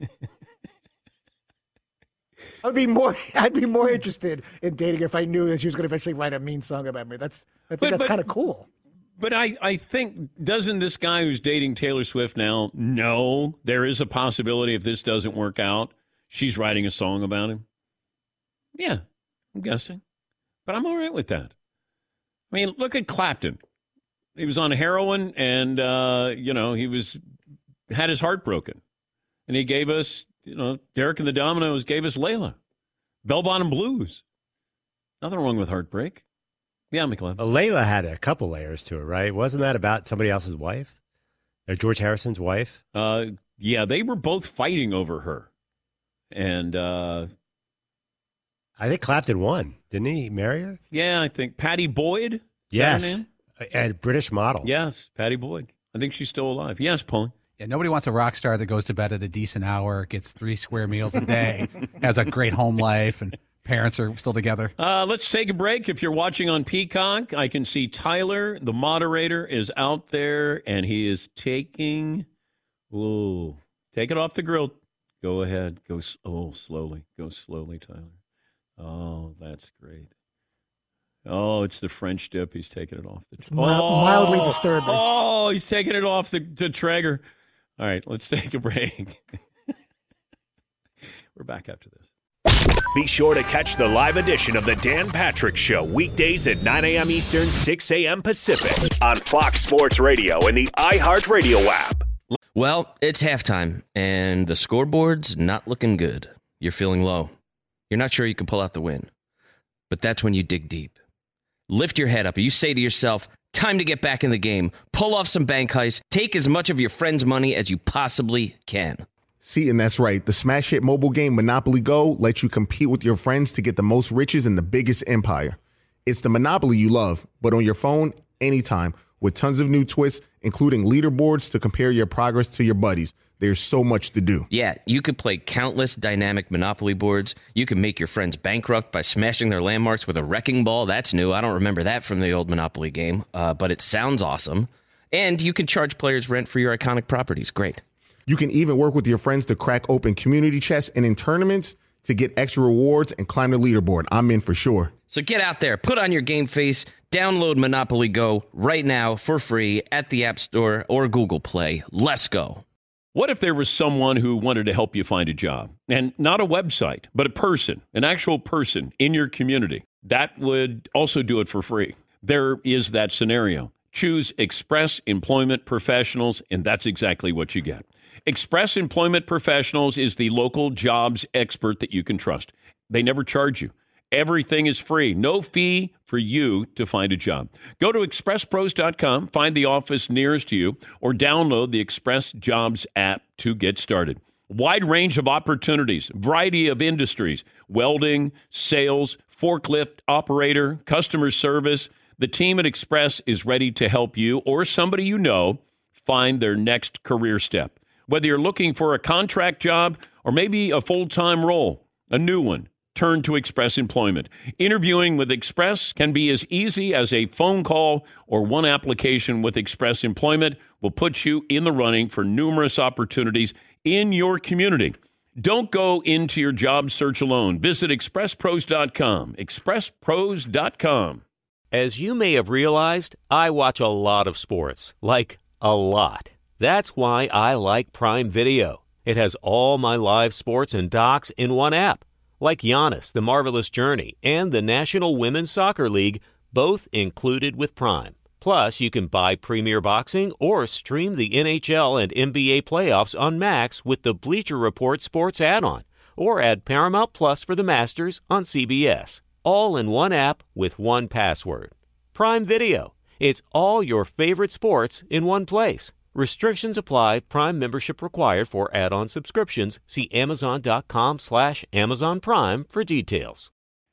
I'd be more. I'd be more interested in dating her if I knew that she was going to eventually write a mean song about me. That's. I think But- that's but- kind of cool. But I, I think, doesn't this guy who's dating Taylor Swift now know there is a possibility if this doesn't work out, she's writing a song about him? Yeah, I'm guessing. But I'm all right with that. I mean, look at Clapton. He was on heroin and, uh, you know, he was had his heart broken. And he gave us, you know, Derek and the Dominoes gave us Layla. Bell Bottom Blues. Nothing wrong with heartbreak. Yeah, McLean. Well, Layla had a couple layers to it, right? Wasn't that about somebody else's wife? Or George Harrison's wife? Uh, yeah, they were both fighting over her. And uh, I think Clapton won. Didn't he marry her? Yeah, I think Patty Boyd. Is yes. that her name? A, a British model. Yes, Patty Boyd. I think she's still alive. Yes, Paul. Yeah, nobody wants a rock star that goes to bed at a decent hour, gets three square meals a day, has a great home life, and parents are still together. Uh, let's take a break. If you're watching on Peacock, I can see Tyler, the moderator, is out there, and he is taking, ooh, take it off the grill. Go ahead. Go oh, slowly. Go slowly, Tyler. Oh, that's great. Oh, it's the French dip. He's taking it off the It's mild, oh, mildly disturbing. Oh, he's taking it off the, the Traeger. All right, let's take a break. We're back after this. Be sure to catch the live edition of the Dan Patrick Show weekdays at nine a.m. Eastern, six a.m. Pacific on Fox Sports Radio and the iHeartRadio app. Well, it's halftime, and the scoreboard's not looking good. You're feeling low. You're not sure you can pull out the win. But that's when you dig deep. Lift your head up. You say to yourself, time to get back in the game. Pull off some bank heists. Take as much of your friend's money as you possibly can. See, and that's right. The smash hit mobile game Monopoly Go lets you compete with your friends to get the most riches in the biggest empire. It's the Monopoly you love, but on your phone, anytime, with tons of new twists, including leaderboards to compare your progress to your buddies. There's so much to do. Yeah, you could play countless dynamic Monopoly boards. You can make your friends bankrupt by smashing their landmarks with a wrecking ball. That's new. I don't remember that from the old Monopoly game, uh, but it sounds awesome. And you can charge players rent for your iconic properties. Great. You can even work with your friends to crack open community chests and in tournaments to get extra rewards and climb the leaderboard. I'm in for sure. So get out there, put on your game face, download Monopoly Go right now for free at the App Store or Google Play. Let's go. What if there was someone who wanted to help you find a job? And not a website, but a person, an actual person in your community. That would also do it for free. There is that scenario. Choose Express Employment Professionals, and that's exactly what you get. Express Employment Professionals is the local jobs expert that you can trust. They never charge you. Everything is free. No fee for you to find a job. Go to express pros dot com, find the office nearest you, or download the Express Jobs app to get started. Wide range of opportunities, variety of industries, welding, sales, forklift operator, customer service. The team at Express is ready to help you or somebody you know find their next career step. Whether you're looking for a contract job or maybe a full-time role, a new one, turn to Express Employment. Interviewing with Express can be as easy as a phone call, or one application with Express Employment will put you in the running for numerous opportunities in your community. Don't go into your job search alone. Visit express pros dot com. express pros dot com. As you may have realized, I watch a lot of sports, like a lot. That's why I like Prime Video. It has all my live sports and docs in one app, like Giannis, The Marvelous Journey, and the National Women's Soccer League, both included with Prime. Plus, you can buy Premier Boxing or stream the N H L and N B A playoffs on Max with the Bleacher Report Sports add-on, or add Paramount Plus for the Masters on C B S. All in one app with one password. Prime Video. It's all your favorite sports in one place. Restrictions apply. Prime membership required for add-on subscriptions. See amazon.com slash Amazon Prime for details.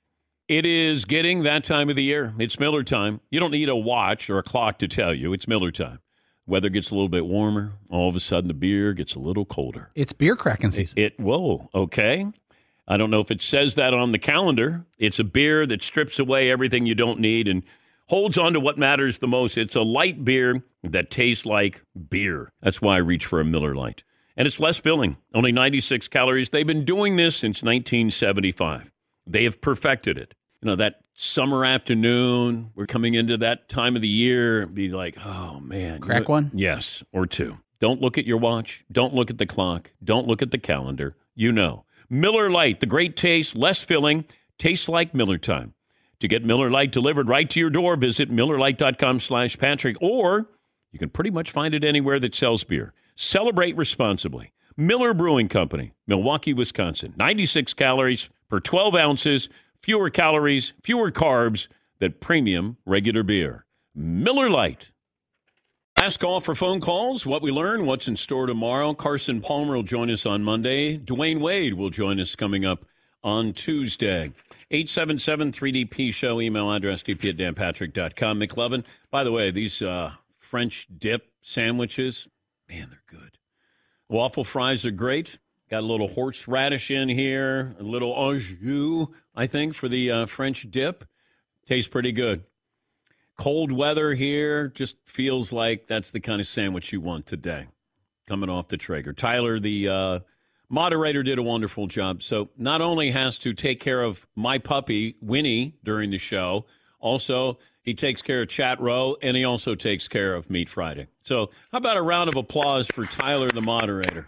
It is getting that time of the year. It's Miller time. You don't need a watch or a clock to tell you. It's Miller time. Weather gets a little bit warmer. All of a sudden, the beer gets a little colder. It's beer cracking season. It, it whoa, okay. I don't know if it says that on the calendar. It's a beer that strips away everything you don't need and holds on to what matters the most. It's a light beer that tastes like beer. That's why I reach for a Miller Lite. And it's less filling, only ninety-six calories. They've been doing this since nineteen seventy-five. They have perfected it. You know, that summer afternoon. We're coming into that time of the year. Be like, oh, man. Crack You know- one? Yes, or two. Don't look at your watch. Don't look at the clock. Don't look at the calendar. You know. Miller Lite, the great taste, less filling, tastes like Miller time. To get Miller Lite delivered right to your door, visit MillerLite.com slash Patrick, or you can pretty much find it anywhere that sells beer. Celebrate responsibly. Miller Brewing Company, Milwaukee, Wisconsin. ninety-six calories per twelve ounces, fewer calories, fewer carbs than premium regular beer. Miller Lite. Last call for phone calls, what we learn, what's in store tomorrow. Carson Palmer will join us on Monday. Dwayne Wade will join us coming up on Tuesday. eight seven seven three D P show, email address d p at dan patrick dot com. McLovin, by the way, these uh, French dip sandwiches, man, they're good. Waffle fries are great. Got a little horseradish in here, a little au jus, I think, for the uh, French dip. Tastes pretty good. Cold weather here just feels like that's the kind of sandwich you want today, coming off the Traeger. Tyler, the uh, moderator, did a wonderful job. So not only has to take care of my puppy, Winnie, during the show, also he takes care of Chat Row, and he also takes care of Meat Friday. So how about a round of applause for Tyler, the moderator?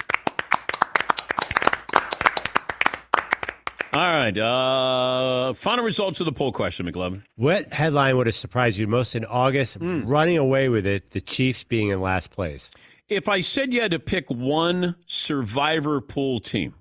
All right. Uh, final results of the poll question, McLovin. What headline would have surprised you most in August? Mm. Running away with it, the Chiefs being in last place. If I said you had to pick one survivor pool team,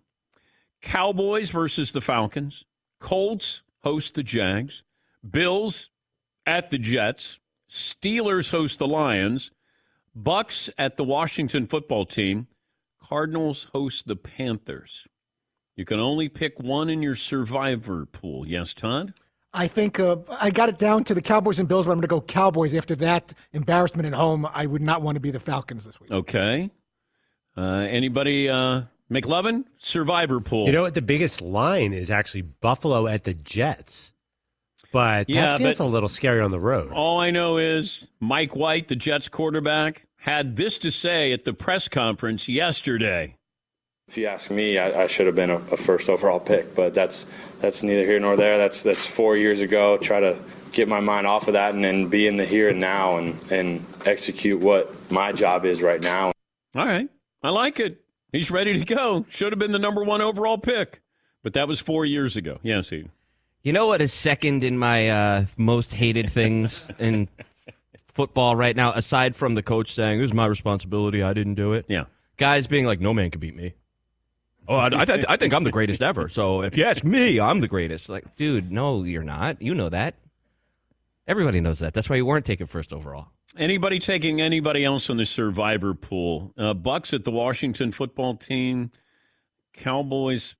Cowboys versus the Falcons, Colts host the Jags, Bills at the Jets, Steelers host the Lions, Bucks at the Washington football team, Cardinals host the Panthers. You can only pick one in your survivor pool. Yes, Todd? I think uh, I got it down to the Cowboys and Bills, but I'm going to go Cowboys. After that embarrassment at home, I would not want to be the Falcons this week. Okay. Uh, anybody, uh, McLovin? Survivor pool. You know what? The biggest line is actually Buffalo at the Jets. But Yeah, that feels but- a little scary on the road. All I know is Mike White, the Jets quarterback, had this to say at the press conference yesterday. If you ask me, I, I should have been a, a first overall pick, but that's that's neither here nor there. That's that's four years ago. Try to get my mind off of that and then be in the here and now and, and execute what my job is right now. All right. I like it. He's ready to go. Should have been the number one overall pick. But that was four years ago. Yes, he. You know what is second in my uh, most hated things in football right now, aside from the coach saying, "This is my responsibility, I didn't do it." Yeah. Guys being like, "No man can beat me." Oh, I, I, th- I think I'm the greatest ever. So if you ask me, I'm the greatest. Like, dude, no, you're not. You know that. Everybody knows that. That's why you weren't taken first overall. Anybody taking anybody else in the survivor pool? Uh, Bucks at the Washington football team, Cowboys,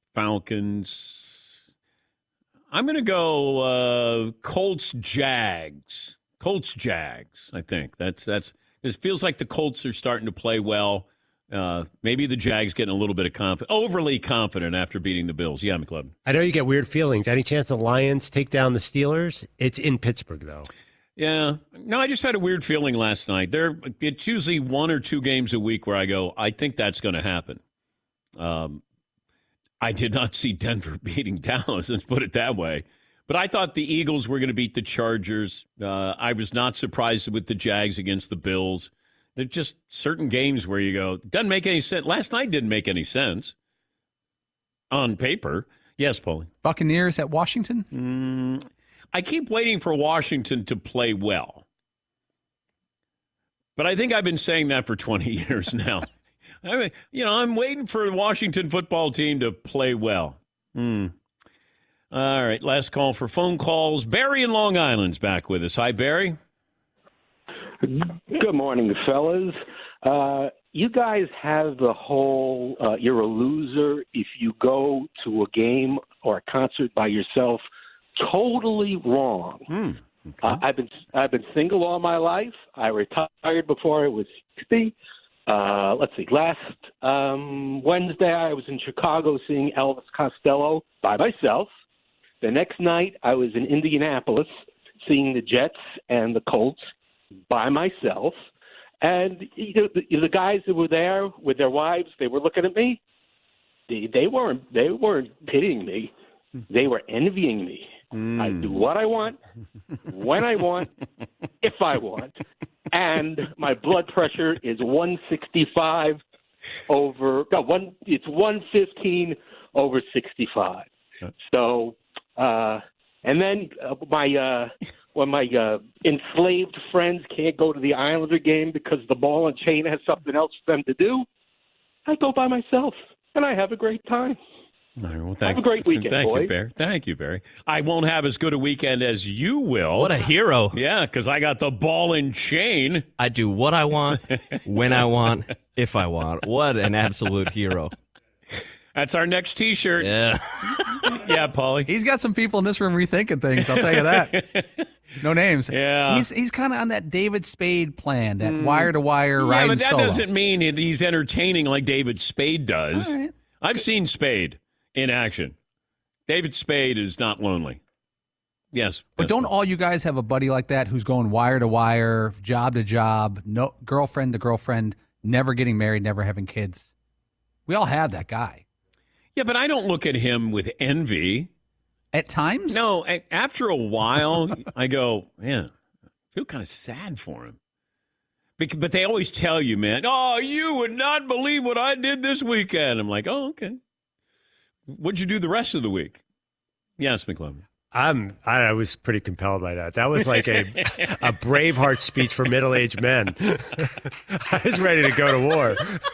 Falcons. I'm going to go uh, Colts, Jags. Colts, Jags. I think that's that's. It feels like the Colts are starting to play well. Uh, maybe the Jags getting a little bit of confidence, overly confident after beating the Bills. Yeah, McLovin. I know you get weird feelings. Any chance the Lions take down the Steelers? It's in Pittsburgh, though. Yeah. No, I just had a weird feeling last night. There, it's usually one or two games a week where I go, I think that's going to happen. Um, I did not see Denver beating Dallas, let's put it that way. But I thought the Eagles were going to beat the Chargers. Uh, I was not surprised with the Jags against the Bills. There's just certain games where you go, doesn't make any sense. Last night didn't make any sense on paper. Yes, Paulie. Buccaneers at Washington? Mm, I keep waiting for Washington to play well. But I think I've been saying that for twenty years now. I mean, you know, I'm waiting for the Washington football team to play well. Hmm. All right, last call for phone calls. Barry in Long Island's back with us. Hi, Barry. Good morning, fellas. Uh, you guys have the whole uh, you're a loser if you go to a game or a concert by yourself. Totally wrong. Mm, okay. uh, I've been I've been single all my life. I retired before I was sixty. Uh, let's see. Last um, Wednesday, I was in Chicago seeing Elvis Costello by myself. The next night, I was in Indianapolis seeing the Jets and the Colts by myself. And you know, the, the guys that were there with their wives, they were looking at me. They, they weren't they weren't pitying me. They were envying me. Mm. I do what I want, when I want, if I want. And my blood pressure is one sixty-five over, no, one, it's one fifteen over sixty-five. So, uh, and then uh, my, uh, when my uh, enslaved friends can't go to the Islander game because the ball and chain has something else for them to do, I go by myself, and I have a great time. All right, well, thank have a great weekend, Thank boys. you, Barry. Thank you, Barry. I won't have as good a weekend as you will. What a hero. Yeah, because I got the ball and chain. I do what I want, when I want, if I want. What an absolute hero. That's our next T-shirt. Yeah. Yeah, Paulie. He's got some people in this room rethinking things, I'll tell you that. No names. Yeah. He's he's kind of on that David Spade plan, that wire-to-wire Yeah, riding but that solo. doesn't mean it, he's entertaining like David Spade does. All right. I've seen Spade in action. David Spade is not lonely. Yes. But yes, don't Paul. all you guys have a buddy like that who's going wire to wire, job to job, no girlfriend to girlfriend, never getting married, never having kids? We all have that guy. Yeah, but I don't look at him with envy. At times? No, a- after a while, I go, man, I feel kind of sad for him. Bec- But they always tell you, man, oh, you would not believe what I did this weekend. I'm like, oh, okay. What'd you do the rest of the week? Yes, McLovin. I'm. I was pretty compelled by that. That was like a a Braveheart speech for middle-aged men. I was ready to go to war.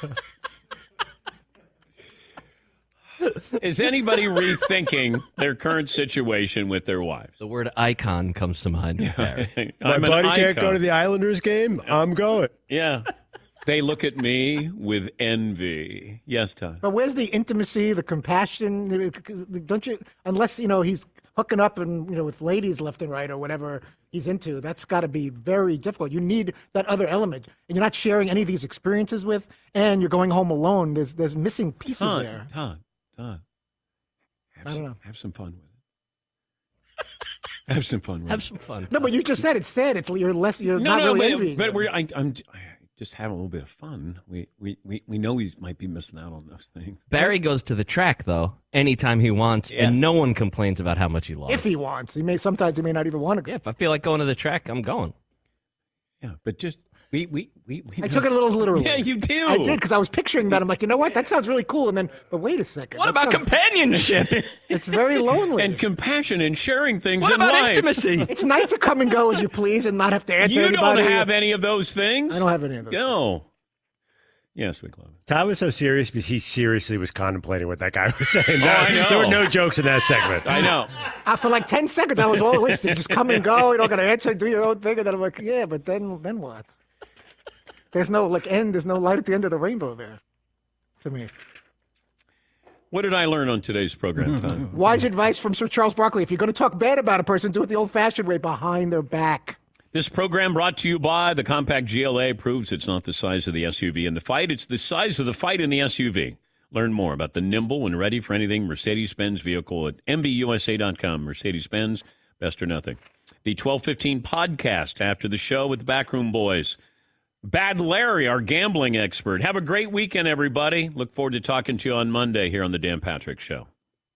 Is anybody rethinking their current situation with their wives? The word icon comes to mind. My I'm an buddy can't go icon. to the Islanders game. I'm going. Yeah. They look at me with envy. Yes, Todd. But where's the intimacy, the compassion? Don't you? Unless you know he's hooking up and you know with ladies left and right or whatever he's into. That's got to be very difficult. You need that other element, and you're not sharing any of these experiences with, and you're going home alone. There's there's missing pieces Todd, there. Todd, Todd. Have I don't some, know. Have some fun with it. Have some fun with Have it. some fun. No, but you just said it's sad. It's you're less. You're No, not no, really but, envying. but them. we're, I, I'm I just having a little bit of fun. We, we, we, we know he might be missing out on those things. Barry goes to the track, though, anytime he wants, Yeah. and no one complains about how much he loves. If he wants, he may. Sometimes he may not even want to go. Yeah, if I feel like going to the track, I'm going. Yeah, but just we we we. we I took it a little literally. Yeah, you do. I did because I was picturing that. I'm like, you know what? That sounds really cool. And then, but wait a second. What that about sounds- companionship? It's very lonely. And compassion and sharing things What in about life. intimacy? It's nice to come and go as you please and not have to answer You anybody. don't have any of those things. I don't have any of those. No. Yes, we love it. Todd was so serious because he seriously was contemplating what that guy was saying. Oh, I know. There were no jokes in that segment. I know. Uh, for like ten seconds, I was all wait, so you just come and go. You don't got to answer, do your own thing. And then I'm like, yeah, but then then what? There's no like end. There's no light at the end of the rainbow there. To me, What did I learn on today's program, Todd? wise advice from Sir Charles Barkley: if you're going to talk bad about a person, do it the old-fashioned way, behind their back. This program brought to you by the compact G L A proves it's not the size of the S U V in the fight, it's the size of the fight in the S U V. Learn more about the nimble and ready for anything Mercedes-Benz vehicle at M B U S A dot com. Mercedes-Benz, best or nothing. The twelve fifteen podcast after the show with the Backroom Boys. Bad Larry, our gambling expert. Have a great weekend, everybody. Look forward to talking to you on Monday here on the Dan Patrick Show.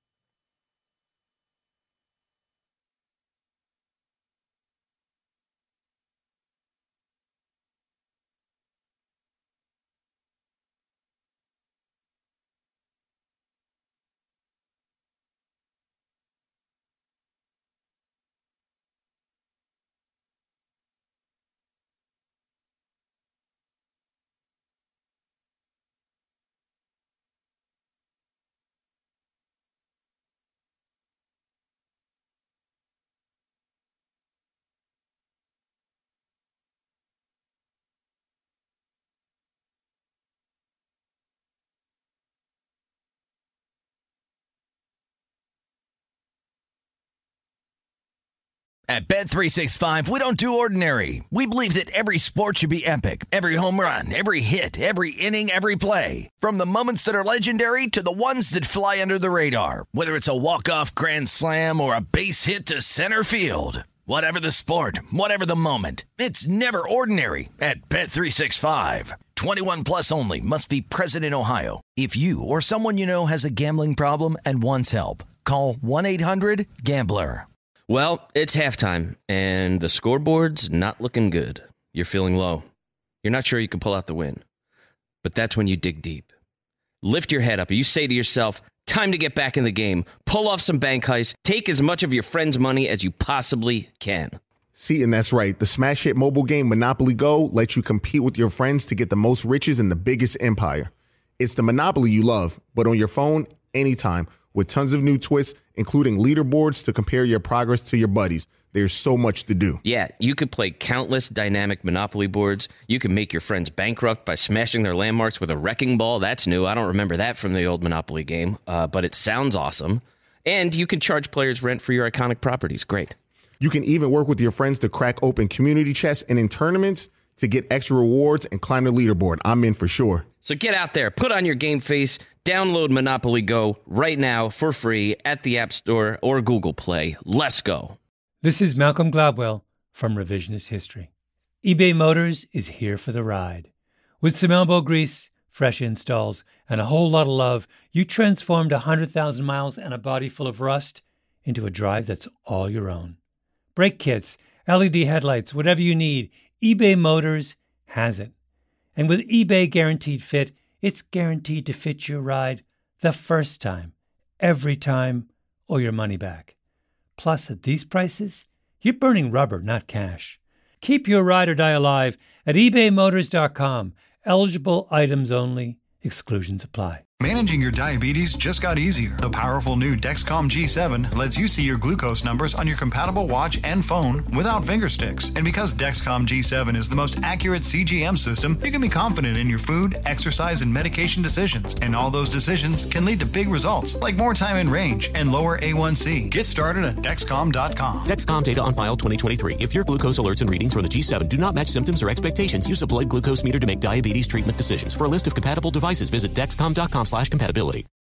At Bet three sixty-five, we don't do ordinary. We believe that every sport should be epic. Every home run, every hit, every inning, every play. From the moments that are legendary to the ones that fly under the radar. Whether it's a walk-off grand slam or a base hit to center field. Whatever the sport, whatever the moment. It's never ordinary at Bet three sixty-five. twenty-one plus only. Must be present in Ohio. If you or someone you know has a gambling problem and wants help, call one eight hundred gambler. Well, it's halftime, and the scoreboard's not looking good. You're feeling low. You're not sure you can pull out the win. But that's when you dig deep. Lift your head up, and you say to yourself, time to get back in the game. Pull off some bank heists. Take as much of your friend's money as you possibly can. See, and that's right. The smash hit mobile game Monopoly Go lets you compete with your friends to get the most riches in the biggest empire. It's the Monopoly you love, but on your phone, anytime, with tons of new twists, including leaderboards to compare your progress to your buddies. There's so much to do. Yeah, you could play countless dynamic Monopoly boards. You can make your friends bankrupt by smashing their landmarks with a wrecking ball. That's new. I don't remember that from the old Monopoly game, uh, but it sounds awesome. And you can charge players rent for your iconic properties. Great. You can even work with your friends to crack open community chests and in tournaments to get extra rewards and climb the leaderboard. I'm in for sure. So get out there, put on your game face, download Monopoly Go right now for free at the App Store or Google Play. Let's go. This is Malcolm Gladwell from Revisionist History. eBay Motors is here for the ride. With some elbow grease, fresh installs, and a whole lot of love, you transformed one hundred thousand miles and a body full of rust into a drive that's all your own. Brake kits, L E D headlights, whatever you need, eBay Motors has it. And with eBay Guaranteed Fit, it's guaranteed to fit your ride the first time, every time, or your money back. Plus, at these prices, you're burning rubber, not cash. Keep your ride or die alive at ebay motors dot com. Eligible items only. Exclusions apply. Managing your diabetes just got easier. The powerful new Dexcom G seven lets you see your glucose numbers on your compatible watch and phone without finger sticks. And because Dexcom G seven is the most accurate C G M system, you can be confident in your food, exercise, and medication decisions. And all those decisions can lead to big results, like more time in range and lower A one C. Get started at Dexcom dot com. Dexcom data on file twenty twenty-three. If your glucose alerts and readings from the G seven do not match symptoms or expectations, use a blood glucose meter to make diabetes treatment decisions. For a list of compatible devices, visit Dexcom dot com slash compatibility.